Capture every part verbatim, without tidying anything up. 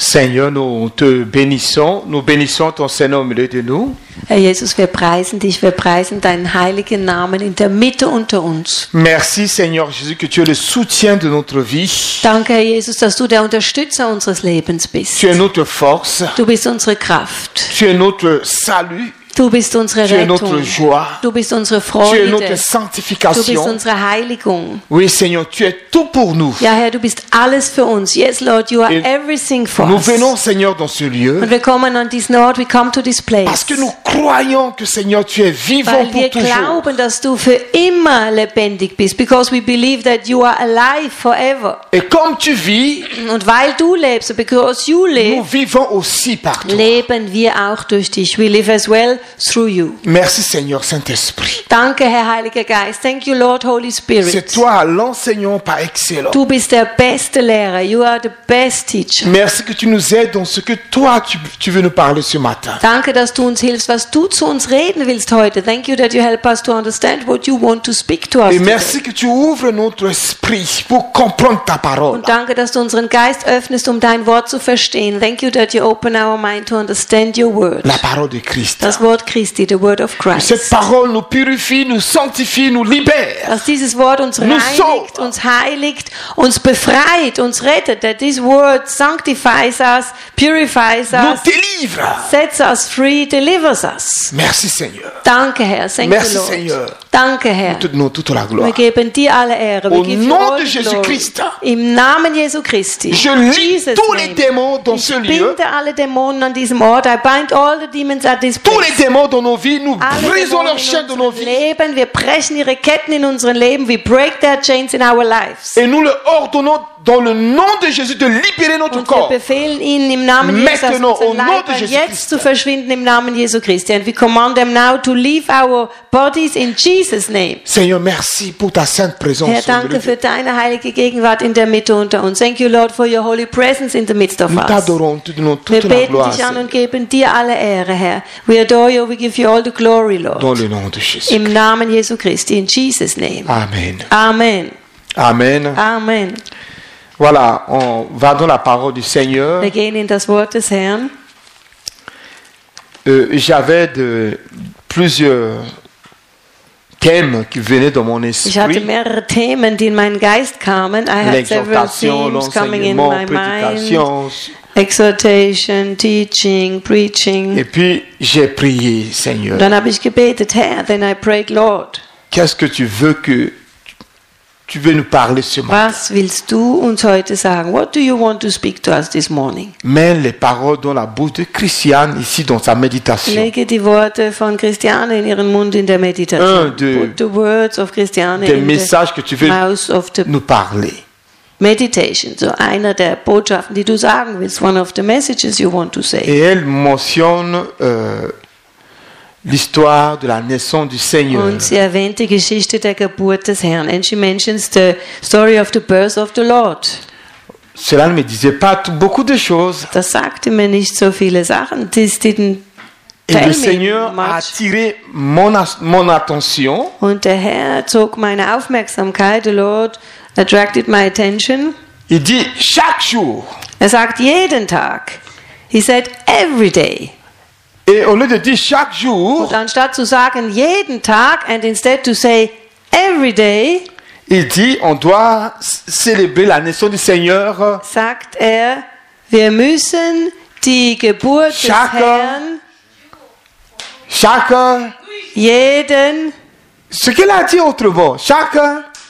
Seigneur, nous te bénissons, nous bénissons ton Seigneur au milieu de nous. Herr Jesus, wir preisen dich, wir preisen deinen heiligen Namen in der Mitte unter uns. Merci Seigneur Jésus que tu es le soutien de notre vie. Danke, Herr Jesus, dass du der Unterstützer unseres Lebens bist. Tu es notre force. Du bist unsere Kraft. Tu es notre salut. Du bist unsere Tu es Rettung. notre joie. Du bist unsere Tu es Freude. notre Du bist sanctification. unsere Heiligung. Oui Seigneur, tu es tout pour nous. Ja, Herr, du bist alles für uns. Yes, Lord, you are Et everything for Nous us. venons Seigneur dans ce lieu Und wir kommen an diesen Ort, we come to this place. parce que nous croyons que Seigneur tu es vivant Weil pour wir toujours. glauben, dass du für immer lebendig bist. Because we believe that you are alive forever. Et comme tu vis, Und weil du lebst, because you nous live, vivons aussi par toi. leben wir auch durch dich. We live as well through you. Merci Seigneur Saint-Esprit. Danke, Herr Heiliger Geist. Thank you, Lord Holy C'est Spirit. toi l'enseignant par excellence. Du bist der beste Lehrer. You are the best teacher. Merci que tu nous aides dans ce que toi tu, tu veux nous parler ce matin. Danke, dass du uns hilfst, was du zu uns reden willst heute. Thank you that you help us to understand what you want to speak to us Et today. merci que tu ouvres notre esprit pour comprendre ta parole. Und danke, dass du unseren Geist öffnest, um dein Wort zu verstehen. Thank you that you open our mind to understand your word. La parole de Christ. Das Wort Christi, the word of Christ. Cette parole nous purifie, nous sanctifie, nous libère. Dass dieses Wort uns Nous reinigt, sauve. uns heiligt, uns befreit, uns rettet. That this word sanctifies us, purifies Nous us, délivre. sets us free, delivers us. Merci Seigneur. Danke, Herr. Thank Merci, you, Lord. Seigneur. Danke, Herr. Nous te donnons toute la Wir gloire. geben dir alle Ehre. Au We give you nom all de the Jésus glory. Christ. Im Namen Jesu Christi. Je In lis Jesus' tous les name. démons dans Ich ce lieu. binde alle Dämonen an diesem Ort. I bind all the demons at this Tous place. les démons dans nos vies, nous Alle brisons Dämonen leurs in chaînes de nos unserem vies. Leben. Wir brechen ihre Ketten in unserem Leben. We break their chains in our lives. Et nous leur ordonnons dans le nom de Jésus de libérer notre Und wir corps. befehlen ihnen im Namen Jesus, aus Maintenant, au unserem nom Leib de Jésus jetzt Christ. zu verschwinden im Namen Jesu Christi. And we command them now to leave our bodies in Jesus' name. Seigneur, merci pour ta sainte présence. Herr, au milieu danke de- für deine heilige Gegenwart in der Mitte unter uns. Thank you, Lord, for your holy presence in the midst of Nous us. t'adorons, te donnons Wir toute la beten gloire dich an Seigneur, und geben dir alle Ehre, Herr. We adore you, we give you all the glory, dans Lord. le nom de Jésus. Im Namen Jesu Christi, in Jesus' name. Amen. Amen. Amen. Amen. Voilà, on va dans la parole du Seigneur. Wir gehen in das Wort des Herrn. Euh, J'avais de plusieurs thèmes qui venaient dans mon Ich hatte esprit. mehrere Themen, die in meinen Geist kamen. I had several L'exhortation, themes coming in l'enseignement, my mind. prédication. Exhortation, teaching, preaching. Et puis j'ai prié, Seigneur. Dann habe ich gebetet, Herr. Then I prayed, Lord, Qu'est-ce que tu veux que tu veux nous parler ce matin? was willst du uns heute sagen? What do you want to speak to us this morning? Mets les paroles dans la bouche de Christiane ici dans sa méditation. Lege die Worte von Christiane in ihren Mund in der Meditation. Un de- Put the words of Christiane Des in messages que tu the veux mouth of the nous parler. meditation. So einer der Botschaften, die du sagen willst. One of the messages you want to say. Et elle mentionne euh, l'histoire de la naissance du Seigneur. Und sie erwähnt die Geschichte der Geburt des Herrn. And she mentions the story of the birth of the Lord. Cela ne me disait pas tout- beaucoup de choses. Das sagte mir nicht so viele Sachen. This didn't Et tell le me Seigneur a much. attiré mon, as- mon attention Und der Herr zog meine Aufmerksamkeit. The Lord attracted my attention. Il dit chaque jour. Er sagt jeden Tag. He said every day. Et au lieu de dire chaque jour, Und anstatt zu sagen jeden Tag and instead to say every day, il dit on doit c- célébrer la naissance du Seigneur sagt er, wir müssen die Geburt des Chaque- Herrn chaque. jeden Ce qu'il a dit autrement, chaque.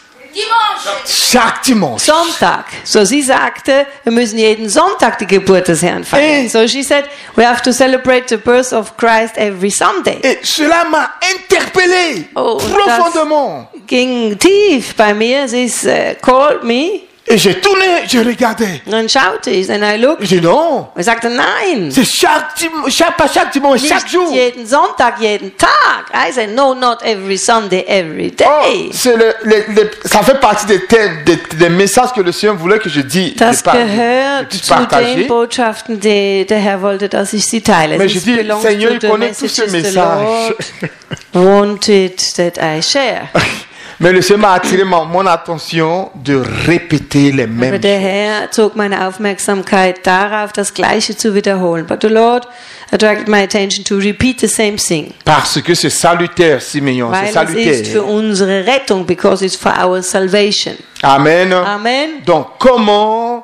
Chaque dimanche. Sonntag. So sie sagte, wir müssen jeden Sonntag die Geburt des Herrn feiern. Eh. So she said, we have to celebrate the birth of Christ every Sunday. Et cela m'a interpellé Oh, profondément. Ging tief bei mir. Sie uh, called me. Et j'ai tourné, j'ai regardé. Und dann schaute ich und I looked. J'ai dit non, Und ich sagte, nein. c'est chaque dimanche, chaque, pas chaque dimanche, chaque Nicht jour. jeden Sonntag, jeden Tag. I said, no, not every Sunday, every Oh, day. c'est le, le- le- ça fait partie des thèmes, des, des messages que le Seigneur voulait que je dise, Das de par- gehört de zu den partager. Botschaften, die der Herr wollte, dass ich sie teile. Mais je This dis, belongs Seigneur, to il the connaît tous ces messages the messages. Lord wanted that I share. Mais le Seigneur m'a attiré mon, mon attention de répéter les Aber mêmes der choses. Herr zog meine Aufmerksamkeit darauf, das Gleiche zu wiederholen. But the Lord attracted my attention to repeat the same thing. Parce que c'est salutaire, Simeon, c'est Weil es ist für salutaire. unsere Rettung, because it's for our salvation. Amen. Amen. Donc, comment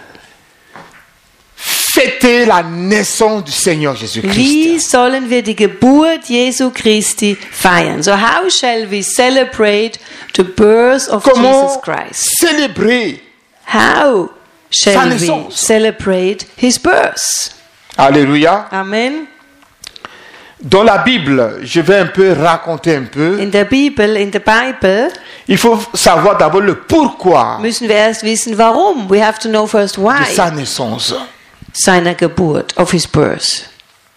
fêter la naissance du Seigneur Jésus-Christ? Wie sollen wir die Geburt Jesu Christi feiern? So how shall we celebrate the birth of Jesus Comment Christ? célébrer? How Sa shall we naissance. celebrate his birth? Alléluia. Amen. Dans la Bible, je vais un peu raconter un peu. In der Bibel, in der Bible, Il faut savoir d'abord le pourquoi müssen wir erst wissen, warum. We have to know first de why. sa naissance. Seiner Geburt, of his birth.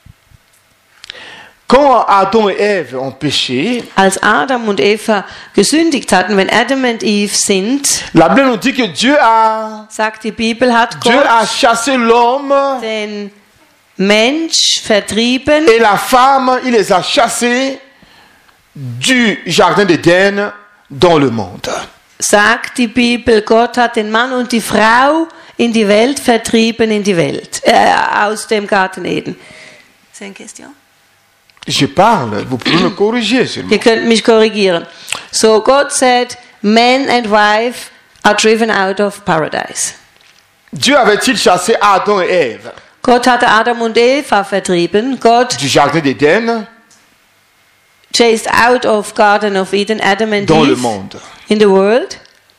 Quand Adam et Ève ont péché, Als Adam und Eva gesündigt hatten, wenn Adam und Eve sind, la Bible nous dit que Dieu a, sagt die Bibel, hat Dieu Gott a chassé l'homme den Mensch vertrieben et la femme, il les a chassés du jardin d'Éden dans le monde. sagt die Bibel, Gott hat den Mann und die Frau in die Welt vertrieben, in die Welt, äh, aus dem Garten Eden. C'est une question? Je parle, vous pouvez me corriger seulement. Ihr könnt mich korrigieren. So God said, man and wife are driven out of paradise. Dieu avait-il chassé Adam et Ève Gott hatte Adam und Eva vertrieben. Gott du jardin d'Éden chased out of Garden of Eden Adam and dans le Eve monde? in the world.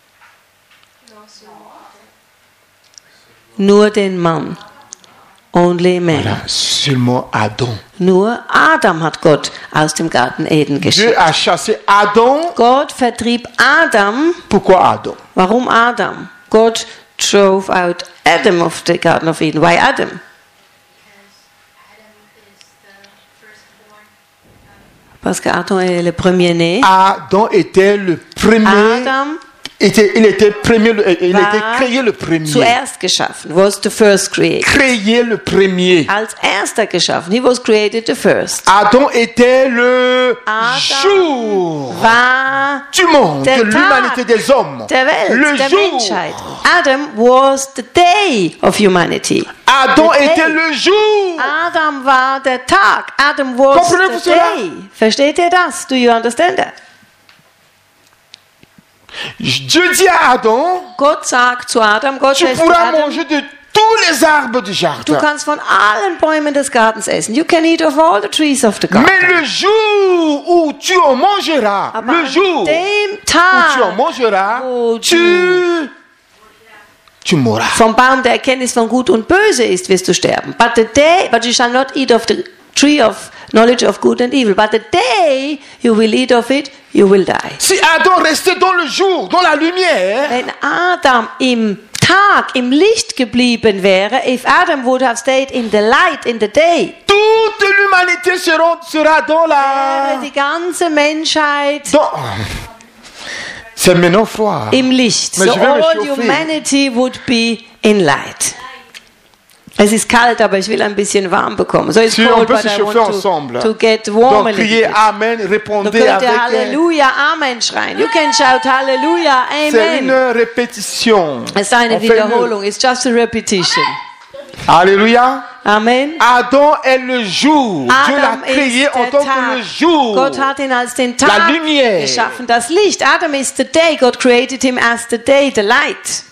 Nur den Mann. Only man. Voilà, seulement Adam. Nur Adam hat Gott aus dem Garten Eden Dieu geschickt. a chassé Adam. Gott vertrieb Adam. Pourquoi Adam? Warum Adam? Gott drove out Adam of the Garden of Eden. Why Adam? Parce que Adam est le premier-né. Adam était le premier. Adam Était, il était premier. Il war était créé le premier. zuerst geschaffen. Was the first created. Créé le premier. Als erster geschaffen. He was created the first. Adam était le Adam jour war du monde, der de l'humanité des hommes. der Welt, Le der jour. Menschheit. Adam was the day of humanity. Adam The était day. le jour. Adam war der Tag. Adam was Comprenez-vous the cela? day. Versteht ihr das? Do you understand that? Dieu dit à Adam, Gott sagt zu Adam, Gott tu sagt zu pourras Adam, manger de tous les arbres du du jardin. kannst von allen Bäumen des Gartens essen. You can eat of all the trees of the garden. Mais le jour où tu en mangeras, Aber le an jour dem où tu en Tag mangeras, wo tu, tu mourras. vom Baum der Erkenntnis von Gut und Böse ist, wirst du sterben. But the day, but you shall not eat of the tree of knowledge of good and evil. But the day you will eat of it, you will die. Si Adam restait dans le jour, dans la lumière, Wenn Adam im Tag, im Licht geblieben wäre, if Adam would have stayed in the light, in the day, toute l'humanité sera, sera dans wäre la... die ganze Menschheit Dans... C'est maintenant froid. im Licht. Mais So je vais me all chauffer. humanity would be in light. Es ist kalt, aber ich will ein bisschen warm bekommen. So it's Si on cold, peut but se I chauffer want to, ensemble. to get warm a Donc little criez bit. Amen, Du répondez könnt avec... ja Halleluja, Amen schreien. You can shout Halleluja, C'est une Amen. répétition. Es ist eine On fait une- Wiederholung. It's just a repetition. Alléluia. Amen. Adam est le jour. Dieu l'a Adam créé ist en der tant que Tag. le jour. Gott hat ihn als den La Tag lumière. geschaffen, das Licht. Adam is the day. God created him as the day, the light.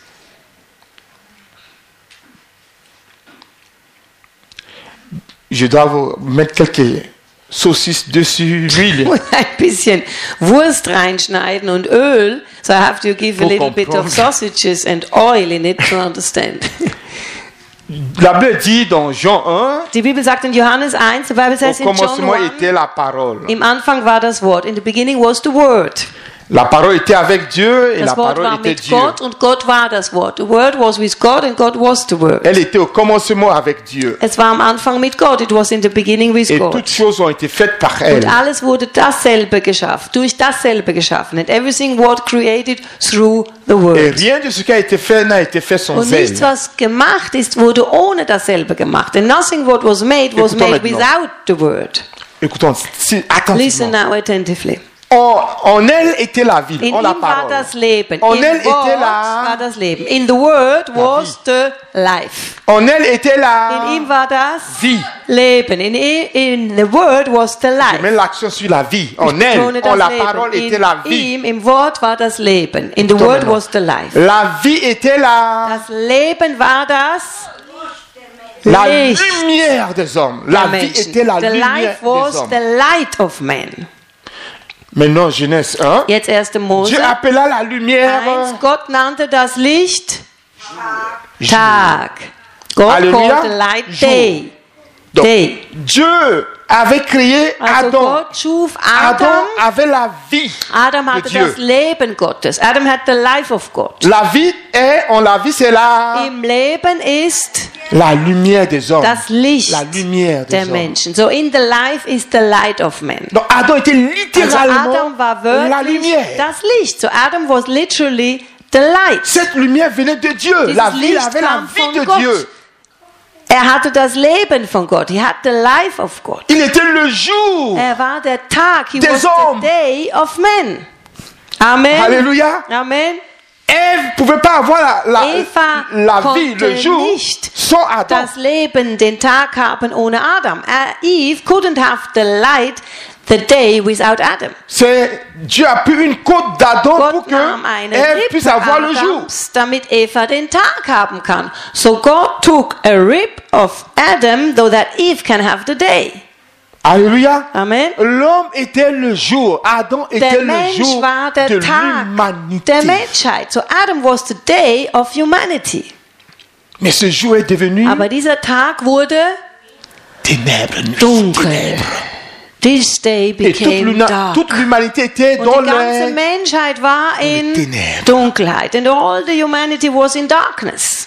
Je dois vous mettre quelques saucisses dessus, l'huile. Und ein bisschen Wurst reinschneiden und Öl. So I have to give a Pour little bit of comprendre. sausages and oil in it to understand. La Bible dit dans Jean un, Die Bibel sagt in Johannes eins, the Bible au says in John commencement one, était la parole. im Anfang war das Wort. In the beginning was the Word. La parole était avec Dieu et la Das Wort parole war était mit Dieu. Gott und Gott war das Wort. The Word was with God and God was the Word. Elle était au commencement avec Dieu. Es war am Anfang mit Gott. It was in the beginning with Et God. toutes choses ont été faites par Und elle. alles wurde dasselbe geschaffen, durch dasselbe geschaffen. And everything was created through the Et Word. rien de ce qui a été fait n'a été fait sans Und elle. nichts, was gemacht ist, wurde ohne dasselbe gemacht. And nothing what was made was Écoutons made maintenant. without the Word. Écoutons si, Listen attentivement. now attentively. En, en elle était la vie, In en la ihm war parole. das Leben. En Im elle était Wort la- war das Leben. In the Word was the life. En elle était In la ihm war das vie. Leben. In, in the Word was the Je life. mets l'action sur la vie. Ich En betone elle, das en la Leben. parole In était la vie. ihm, im Wort war das Leben. In the Écoutons Word maintenant. was the life. La vie était la, Das Leben war das la Licht lumière des hommes. der La vie Menschen. était la The lumière life des was hommes. the light of men. Maintenant, Genèse un. Jetzt erste Mose Dieu appela la lumière eins. Gott nannte das Licht Tag. God Halleluja. called the light Jour. day. Donc, Day. Dieu avait créé Also Adam. Gott schuf Adam Adam. avait la vie Adam de hatte Dieu. das Leben Gottes. Adam hat the life of God. La vie est, on la vie, c'est la, Im Leben ist la lumière des hommes. das Licht La lumière des der hommes. Menschen. So in the life is the light of men. Donc Adam était Also littéralement Adam war la wirklich lumière. das Licht. So Adam was literally the light. Cette lumière venait de Dieu. Dieses La vie Licht avait la kam vie von de Gott. Dieu. Er hatte das Leben von Gott. He had the life of God. Il était le jour. Er war der Tag. He Des was hommes. the day of men. Amen. Alléluia. Amen. Ève ne pouvait pas avoir la, la, Eva la vie, konnte le jour, nicht sans Adam. das Leben, den Tag haben ohne Adam. Uh, Eve couldn't have the light, the day without Adam. C'est Dieu a pris une côte d'Adam pour Gott que nahm eine Ève puisse Rippe avoir le jour. Adams, damit Eva den Tag haben kann. So God took a rib of Adam, so that Eve can have the day. Alléluia. Amen. L'homme était le jour. Adam était Der le Mensch jour war der de Tag l'humanité. der Menschheit. So Adam was the day of humanity. Mais ce jour est devenu Aber dieser Tag wurde ténèbres. nuit, dunkel. ténèbres. This day Et toute became l'huma- dark. toute l'humanité était Und dans die ganze les... Menschheit war in Ténèbres. Dunkelheit. And all the humanity was in darkness.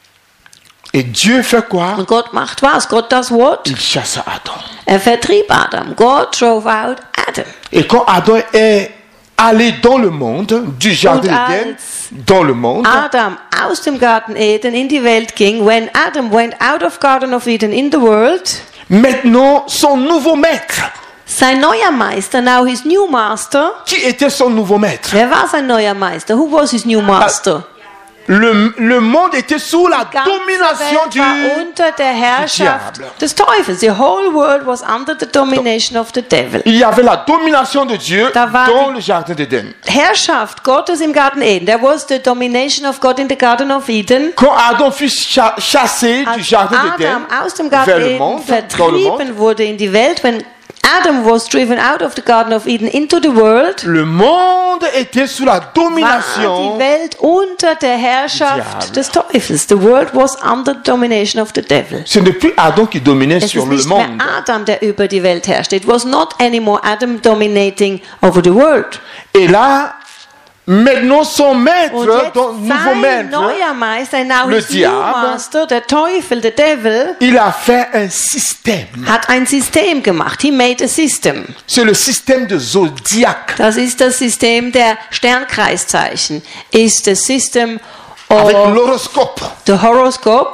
Et Dieu fait quoi? Und Gott macht was? Gott does what? Il chassa Adam. Er vertrieb Adam. God drove out Adam. Et quand Adam est allé dans le monde, du jardin Und d'Éden, als dans le monde, Adam aus dem Garten Eden in die Welt ging, when Adam went out of Garden of Eden in the world, maintenant son nouveau maître. sein neuer Meister, now his new master. Qui était son nouveau maître? Wer war sein neuer Meister? Who was his new master? Le, le monde était sous la Die ganze domination Welt du... war unter der Herrschaft Diable. des Teufels. The whole world was under the domination of the devil. Il y avait la domination de Dieu Da war dans die- le jardin d'Éden. Herrschaft Gottes im Garten Eden. There was the domination of God in the Garden of Eden. Quand Adam fut cha- chassé du Als jardin d'Éden Adam aus dem Garten vers le Eden monde, dans le monde, vertrieben wurde in die Welt, when Adam was driven out of the Garden of Eden into the world, le monde était sous la war domination. die Welt unter der Herrschaft Diable. des Teufels. The world was under the domination of the devil. Ce n'est plus Adam qui dominait Es sur ist le nicht mehr monde. Adam, der über die Welt herrscht. It was not anymore Adam dominating over the world. Et là, maintenant son maître, Und jetzt ton nouveau sein maître, neuer Meister, now le his new diable, master, der Teufel, the devil, il a fait un système. hat ein System gemacht. He made a system. C'est le système de Zodiac. Das ist das System der Sternkreiszeichen. Ist the system Avec of l'horoscope. the horoscope.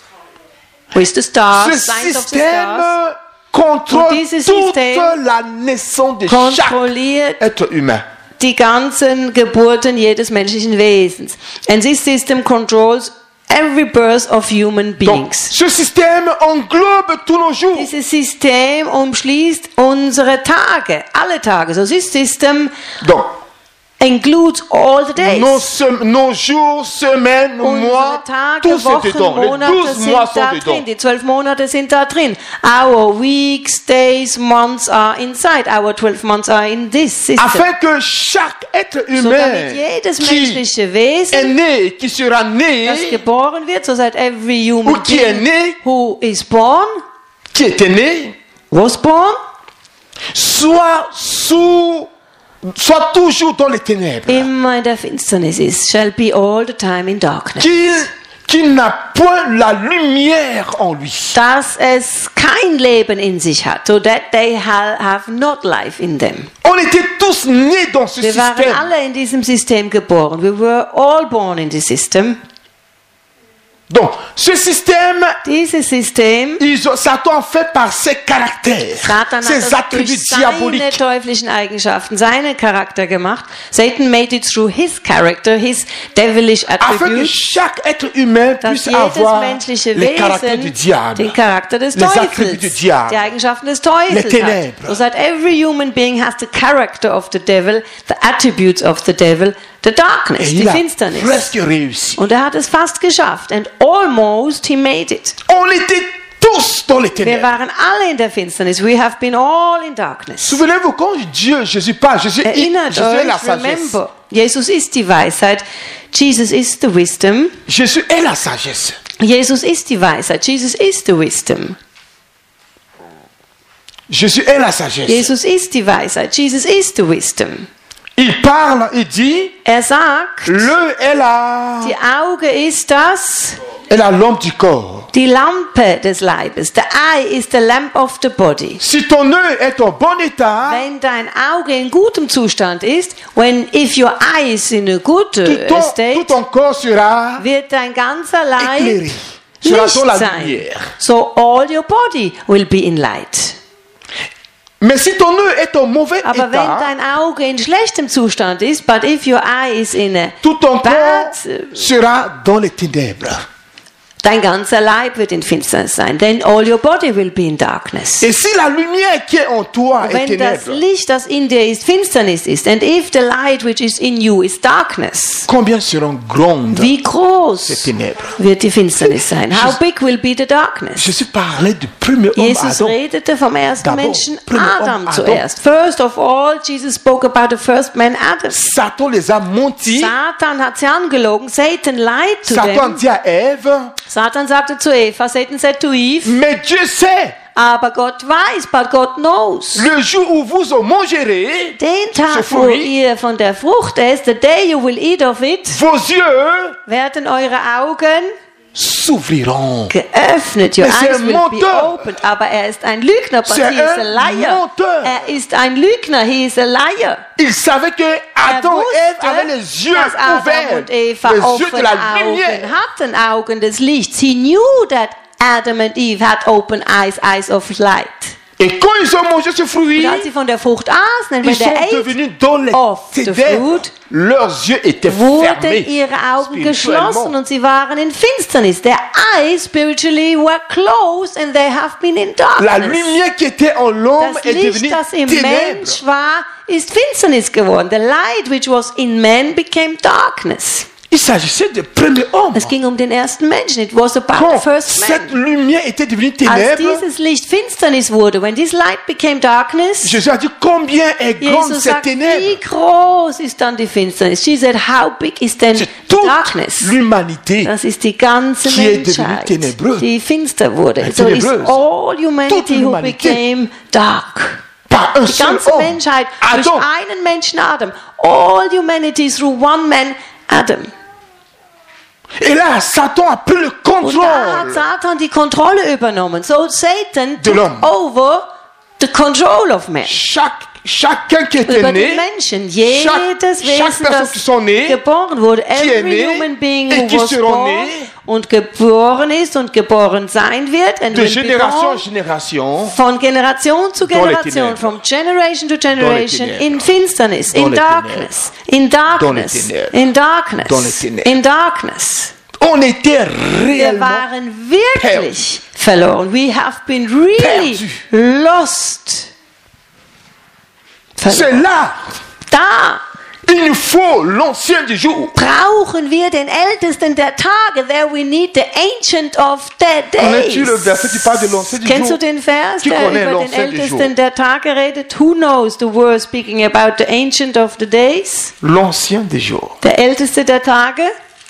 With the stars, Ce signs of the système stars. contrôle Und dieses toute System la naissance de chaque Kontrolliert être humain. die ganzen Geburten jedes menschlichen Wesens. And this system controls every birth of human Donc, beings. ce système englobe tous nos jours. Dieses System umschließt unsere Tage, alle Tage. So this system Donc, includes all the days. nos, sem- nos jours, semaines, mois, Unsere Tage, tout c'est Wochen, dedans. Les Monate douze sind mois sont da dedans. drin. Die zwölf Monate sind da drin. Our weeks, days, months are inside. Our twelve months are in this system. Afin que chaque être So humain damit jedes qui menschliche est Wesen, né, qui sera das né, geboren wird, so that every human ou qui est being né, who is born, qui était né, was born, soit sous, soit toujours dans les ténèbres. immer in der Finsternis ist, shall be all the time in darkness. Qu'il qu'il n'a point la lumière en lui. Dass es kein Leben in sich hat, so that they ha have not life in them. On était tous nés dans ce Wir waren système. alle in diesem System geboren. We were all born in this system. Donc, Ce système, Dieses System, ils ont- Satan fait par ses caractères, Satan hat ses das attributs durch seine diaboliques. teuflischen Eigenschaften, seinen Charakter gemacht. Satan made it through his character, his devilish Afin que attributes, chaque être humain dass puisse jedes avoir menschliche les caractères du Wesen diable. den Charakter des Les attributs du Teufels, diable. die Eigenschaften des Teufels Les hat. ténèbres. So that every human being has the character of the devil, the attributes of the devil, the darkness, Et die il a Finsternis. presque réussi. Und er hat es fast geschafft. And almost he made it. On était tous dans les Wir ténèbres. waren alle in der Finsternis. We have been all in darkness. Souvenez-vous, quand Dieu, Jésus parle, Jésus, Erinnert Jésus est la euch, sagesse. remember, Jesus ist die Weisheit. Jesus is the wisdom. Jésus est la sagesse. Jesus ist die Weisheit. Jesus is the wisdom. Jésus est la sagesse. Jesus ist die Weisheit. Jesus is the wisdom. Il parle, il dit, Er sagt, l'œil est la, die Auge ist das, est la lampe du corps. die Lampe des Leibes. The eye is the lamp of the body. Si ton œil est en bon état, Wenn dein Auge in gutem Zustand ist, when if your eye is in a good tout uh, ton, tout state, ton corps sera wird dein ganzer Leib éclairé, sera Licht dans la sein. lumière. So all your body will be in light. Mais si ton œil est en mauvais Aber wenn état, dein Auge in schlechtem Zustand ist, but if your eye is in a tout ton bad, corps uh, sera dans les ténèbres. dein ganzer Leib wird in Finsternis sein. Then all your body will be in darkness. Et si la lumière qui est en toi est Wenn das ténèbres, Licht, das in dir ist, Finsternis ist, and if the light which is in you is darkness, combien seront grandes wie ces groß ténèbres? wird die Finsternis sein? How Jesus- big will be the darkness? Jésus parlait du premier homme Jesus Adam. redete vom ersten D'abord, Menschen premier Adam homme zuerst. First of all, Jesus spoke about the first man Adam. Satan les a mentis. Satan hat sie angelogen. Satan lied to Satan them. dit à Ève, Satan sagte zu Eva, Satan said to Eve, mais Dieu sait, aber Gott weiß, but God knows. le jour où vous en mangerez, Den ce Tag, wo fruit, ihr von der Frucht esst, the day you will eat of it, vos yeux werden eure Augen s'ouvriront. geöffnet. Your Mais c'est eyes un will be menteur. opened. Aber er ist ein Lügner, but C'est he is a un liar. menteur. Er ist ein Lügner, he is a liar. Il savait que Er Adam et Ève wusste, avaient les yeux dass Adam ouverts, und Eva les yeux de offene la Augen lumière. hatten, Augen des Lichts. He knew that Adam and Eve had open eyes, eyes of light. Et quand ils ont mangé ce fruit, Und als sie von der Frucht aßen, and when ils they sont ate, devenus dans les of the ténèbres. fruit, Leurs yeux étaient wurden fermés. ihre Augen geschlossen spirituellement. und sie waren in Finsternis. Their eyes spiritually were closed and they have been in La darkness. lumière qui était en l'homme Das est devenue Licht, das im ténèbres. Mensch war, ist Finsternis geworden. The light which was in man became darkness. Il s'agissait du premier homme. Es ging um den ersten Menschen. It was about Quand the first cette man. lumière était devenue Als ténèbres, dieses Licht Finsternis wurde, when this light became darkness, Jésus a dit combien est grande Jesus cette sagt, wie ténèbre. groß ist dann die Finsternis? She said, how big is then C'est the toute darkness? l'humanité. Das ist die ganze qui est devenue Menschheit, ténébreuse. die finster wurde. Ja, So is ténébreuse. all Toute humanity who l'humanité. became dark. Par un Die seul ganze homme. Menschheit durch Adam. einen Menschen Adam. All humanity through one man Adam. Et là, Satan a pris le Und da hat contrôle. Satan die Kontrolle übernommen. So Satan De took l'homme. over the control of man. Chaque, chacun qui était Über né, den Menschen. chaque, Jedes chaque Wesen, personne das qui sont nées, geboren wurde. qui est Every né human being et who qui was seront born nés und geboren ist und geboren sein wird. And de will be génération born en génération, von Generation zu Dans les Generation, ténèbres. from generation to generation, ténèbres. in Finsternis, Dans in les darkness, in darkness, ténèbres. in Dans darkness, les ténèbres. in darkness. on était Wir réellement waren wirklich verloren. We have been really Perdu. lost. C'est Verloren. là. Da Il nous faut l'ancien du jour. brauchen wir den Ältesten der Tage. There we need the Ancient of the Connais-tu le Days. verset qui parle de l'ancien du Kennst jour? du den Vers, Qui der connaît über den l'ancien du Ältesten jour? der Tage redet? Who knows the word speaking about the Ancient of the Days? L'ancien des jours. Der Älteste der Tage?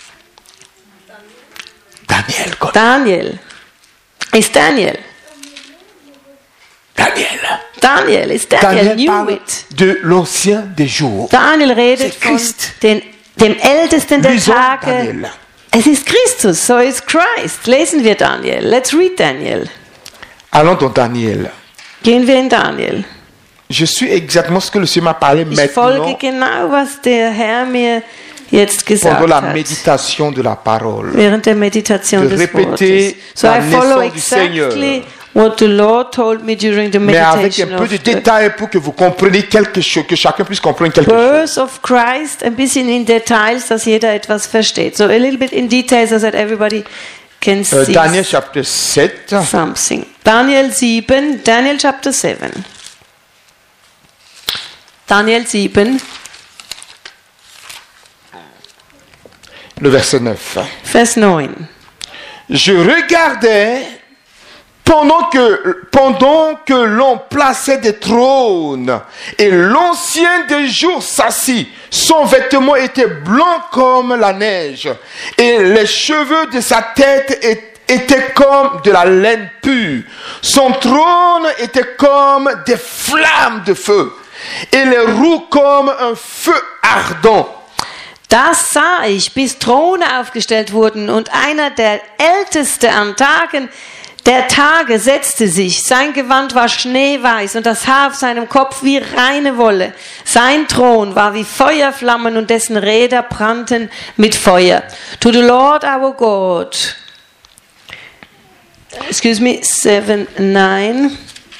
Daniel connaît. Daniel. Ist Daniel. Daniel. Daniel ist Daniel. Daniel Knew parle it. de l'ancien des jours. Daniel redet C'est von Christ. den, dem Ältesten der Lisons Tage. Daniel. Es ist Christus, so ist Christ. Lesen wir Daniel. Let's read Daniel. Allons dans Daniel. Gehen wir in Daniel. Je suis exactement ce que le Seigneur m'a parlé Ich folge maintenant. genau, was der Herr mir jetzt gesagt pendant la hat, méditation de la parole. während der Meditation De des répéter Wortes. So la I follow naissance du Seigneur. exactly what the Lord told me during the Mais avec meditation un peu of de the détails pour que vous compreniez quelque chose, que chacun puisse comprendre quelque chose. birth of Christ, ein bisschen in Details, dass jeder etwas versteht. So a little bit in details so that everybody can Euh, see Daniel chapitre sept. something. Daniel sieben, Daniel chapter seven. Daniel sieben, Le verset neuf. Vers neun. Je regardais pendant que, pendant que l'on plaçait des trônes et l'ancien des jours s'assit. Son vêtement était blanc comme la neige et les cheveux de sa tête étaient comme de la laine pure. Son trône était comme des flammes de feu et les roues comme un feu ardent. Das sah ich, bis Throne aufgestellt wurden, und einer der Älteste an Tagen der Tage setzte sich. Sein Gewand war schneeweiß und das Haar auf seinem Kopf wie reine Wolle. Sein Thron war wie Feuerflammen und dessen Räder brannten mit Feuer. To the Lord our God. Excuse me, seven, nine.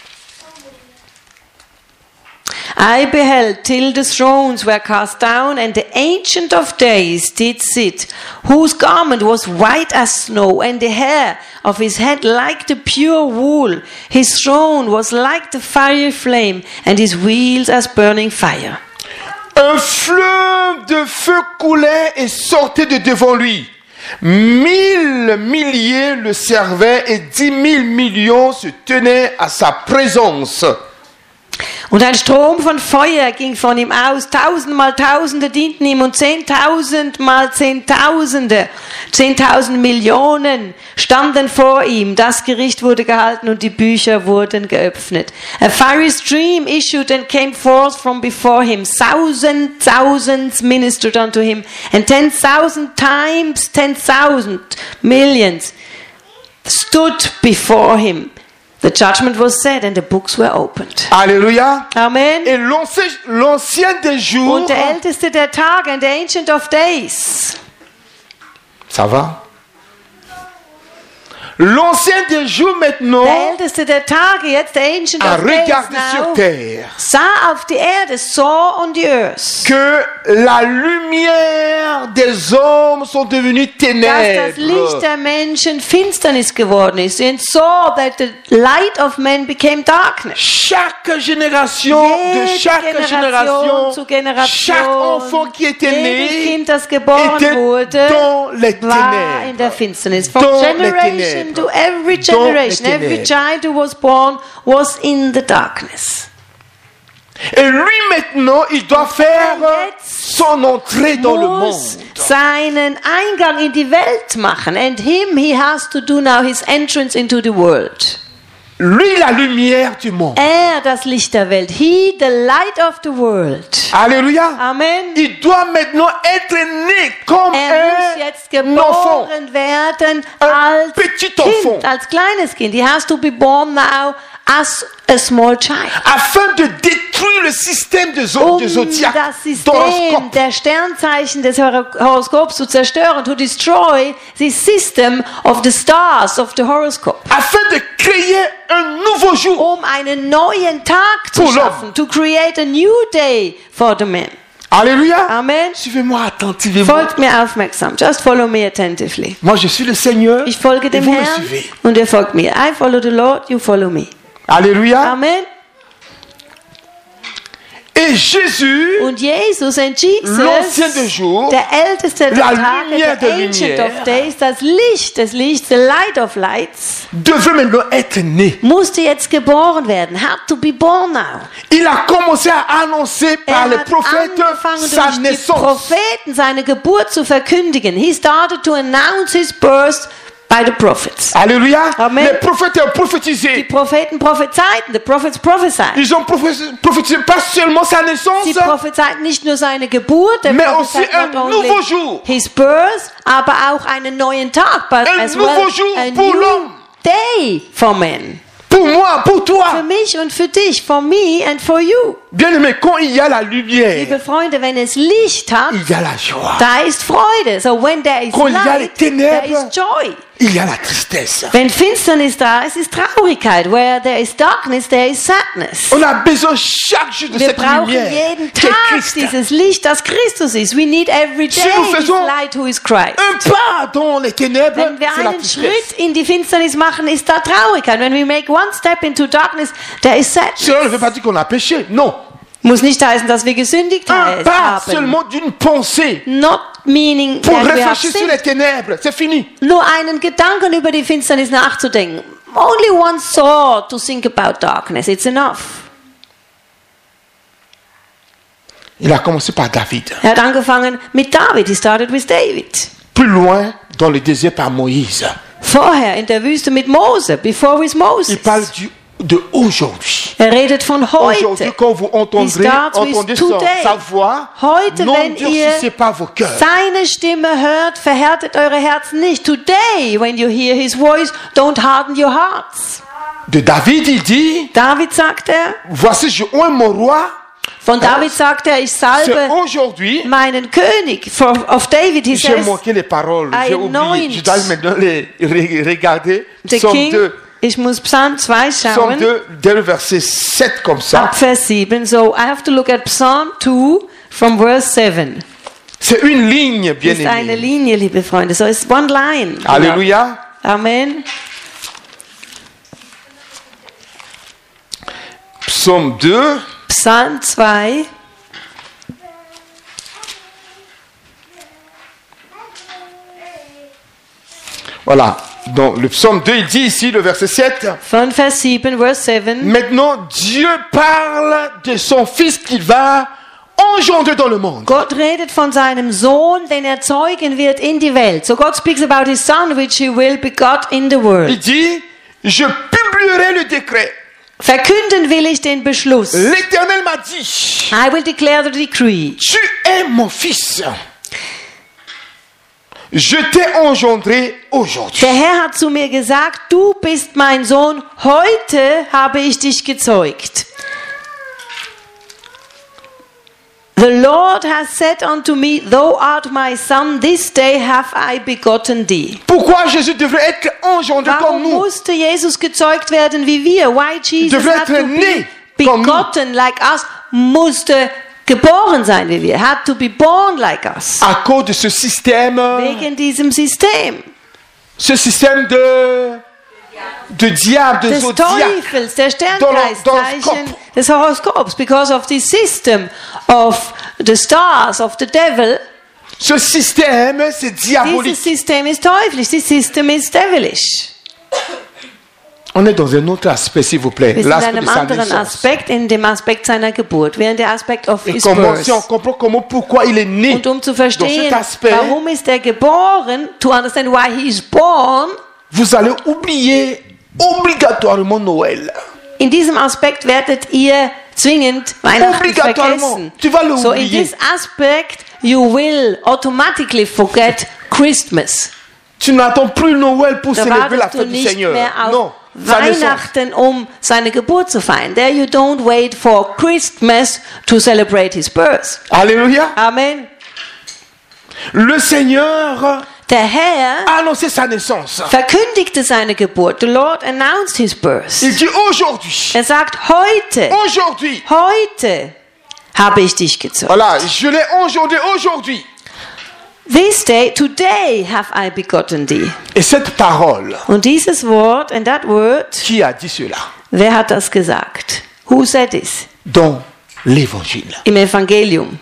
I beheld till the thrones were cast down, and the Ancient of Days did sit, whose garment was white as snow, and the hair of his head like the pure wool. His throne was like the fiery flame, and his wheels as burning fire. Un fleuve de feu coulait et sortait de devant lui. Mille milliers le servaient et dix mille millions se tenaient à sa présence. Und ein Strom von Feuer ging von ihm aus, tausendmal Tausende dienten ihm und zehntausendmal Zehntausende, zehntausend Millionen standen vor ihm. Das Gericht wurde gehalten und die Bücher wurden geöffnet. A fiery stream issued and came forth from before him. Thousand thousands ministered unto him, and ten thousand times ten thousand millions stood before him. The judgment was said and the books were opened. Alléluia. Amen. Et l'ancien, l'ancien des jours. Und der Älteste der Tage, and the Ancient of Days. Ça va? L'ancien des jours maintenant Der Älteste der Tage, jetzt der Ancient a of Days regardé sur now, terre sah auf die Erde, saw on the earth, que la lumière des hommes sont devenues dass das Licht ténèbres. der Menschen Finsternis geworden ist. And saw that the light of men became darkness. Chaque génération, de Jede chaque Generation zu génération, Generation, chaque enfant qui était jedes né Kind, das geboren était wurde, dans les war in der ténèbres. Finsternis. From Dans les generation ténèbres. to every Dans les generation, every ténèbres. child who was born was in the darkness. Et lui maintenant, il doit faire jetzt son entrée dans le monde. Muss seinen Eingang in die Welt machen. And him, he has to do now his entrance into the world. Lui, la lumière du monde. Er, das Licht der Welt. He, the light of the world. Alléluia. Amen. Il doit maintenant être né comme Er muss jetzt un enfant. geboren werden Ein als petit Kind, enfant. als kleines Kind. He has to be born now as a small child. Afin de détruire le système de zo- Um de zodiaque, das System d'horoscope. der Sternzeichen des Horo- Horoskops zu zerstören, to destroy the system of the stars of the horoscope. Afin de créer un nouveau jour. Um einen neuen Tag zu Pour l'homme. schaffen, to create a new day for the man. Alléluia. Amen. Suivez-moi attentivement. Folgt mir aufmerksam. Just follow me attentively. Moi, je suis le Seigneur. Ich folge et dem vous me Herrn suivez. und ihr folgt mir. I follow the Lord, you follow me. Alléluia. Amen. Et Jésus, Und Jesus and Jesus, l'ancien des jours, der Älteste der la Tage, lumière der de Ancient lumière, of Days, das Licht des Lichts, the Light of Lights, devait maintenant être né. musste jetzt geboren werden, had to be born now. Il a commencé à annoncer par Er les hat prophètes angefangen, sa durch die naissance. Propheten seine Geburt zu verkündigen. He started to announce his birth by the prophets. Alléluia. Amen. Les prophètes ont Die prophétisé. Propheten prophezeiten, the prophets prophesied. Ils ont prophétisé, prophétisé pas seulement sa naissance, Sie prophezeiten nicht nur seine Geburt, der Mais prophesied aussi un not only nouveau jour. his birth, aber auch einen neuen Tag, but Un as nouveau well jour a pour new l'homme. day for men. Pour moi, pour Für toi. mich und für dich, for me and for you. Bien aimé, quand il y a la lumière, Liebe Freunde, wenn es Licht hat, il y a la joie. da ist Freude. So when there is Quand il y a les light, there ténèbres, is joy. il y a la tristesse. Wenn Finsternis da ist, ist Traurigkeit. Where there is darkness, there is sadness. On a besoin chaque jour de Wir cette brauchen lumière jeden qui est Tag Christ. dieses Licht, das Christus ist. We need every day Si nous this faisons light who is Christ. Un pas dans les ténèbres, Wenn wir c'est la einen tristesse. Schritt in die Finsternis machen, ist da Traurigkeit. When we make one step into darkness, there is sadness. Cela ne veut pas dire qu'on a péché. Non. Muss nicht heißen, dass wir gesündigt Un pas haben. seulement d'une pensée Not meaning pour that we have réfléchir sur sinned. les ténèbres. C'est fini. Nur einen Gedanken über die Finsternis nachzudenken. Only one thought to think about darkness. It's enough. Il a commencé par David. Er hat angefangen mit David. He started with David. Plus loin, dans le désert par Moïse. Vorher in der Wüste mit Mose. Before with Moses. Il parle du, de aujourd'hui. Er redet von Aujourd'hui, heute. quand vous entendrez, He starts with entendez son- today. sa voix, Heute, wenn n'endurcissez ihr pas vos cœurs. seine Stimme hört, verhärtet eure Herzen nicht. Today, when you hear his voice, don't harden your hearts. De David, il dit, David sagt er. voici, je oins mon roi. Von David sagt er, ich C'est salbe aujourd'hui. meinen König. For, of David, he J'ai says, manqué les paroles. I J'ai oublié. anoint Je dois maintenant les re- regarder. the Psaume king. deux. Ich muss Psalm zwei Psaume schauen. deux, dès le verset sept comme ça. Ab Vers sieben. So, I have to look at Psalm two from verse seven. C'est une ligne, bien Ist eine aimée. Linie, liebe Freunde. So, it's one line. Alléluia. Amen. Psaume deux, Psalm zwei. voilà. Dans le psaume deux, il dit ici, le verset sept, Von Vers sieben, Verse seven. maintenant Dieu parle de son fils qu'il va engendrer dans le monde. Gott redet von seinem Sohn, den er zeugen wird in die Welt. So God speaks about his son, which he will begot in the Il world. dit, je publierai le décret. Verkünden will ich den Beschluss. L'Éternel m'a dit, I will declare the decree. tu es mon fils. Je t'ai engendré aujourd'hui. Der Herr hat zu mir gesagt, du bist mein Sohn, heute habe ich dich gezeugt. The Lord has said unto me, thou art my son, this day have I begotten thee. Pourquoi Jésus devrait être engendré comme Warum nous? musste Jesus gezeugt werden wie wir? Why Jesus devrait had être to né be comme nous. begotten like us? Musste geboren sein wie wir. Had to be born like us. À cause de ce système, Wegen diesem System. ce système de, de diable, de Des zodiac. Teufels, der Dans le- dans Sternkreuzzeichen, l'horoscope. des Horoskops. Because of the system of the stars, of the devil. Ce système, c'est diabolique. Dieses System ist teuflisch. This system is devilish. On est dans un autre aspect, s'il vous plaît. Wir sind in L'aspect de einem sa anderen naissance. Aspekt, in dem Aspekt seiner Geburt, während der Aspekt of Et his comment, birth. si on comprend comment, pourquoi il est né Und um zu dans verstehen, cet aspect, warum ist er geboren, to understand why he is born, vous allez oublier obligatoirement Noël. in diesem Aspekt werdet ihr zwingend Weihnachten Obligatoirement. vergessen. Tu vas le So in oublier. this aspect, you will automatically forget Christmas. Tu n'attends plus Noël pour Da célébrer la wartest du fête du nicht Seigneur. mehr auf Non, sa naissance. Weihnachten, um seine Geburt zu feiern. There you don't wait for Christmas to celebrate his birth. Alléluia. Amen. Le Seigneur Der Herr a annoncé sa naissance. verkündigte seine Geburt. The Lord announced his birth. Il dit aujourd'hui, Er sagt, heute, aujourd'hui, heute habe ich dich gezeugt. voilà, je l'ai engendré aujourd'hui. This day, today have I begotten thee. Et cette parole, Und dieses Wort, and that word, qui a dit cela? wer hat das gesagt? Who said this? Dans l'évangile. Im Evangelium.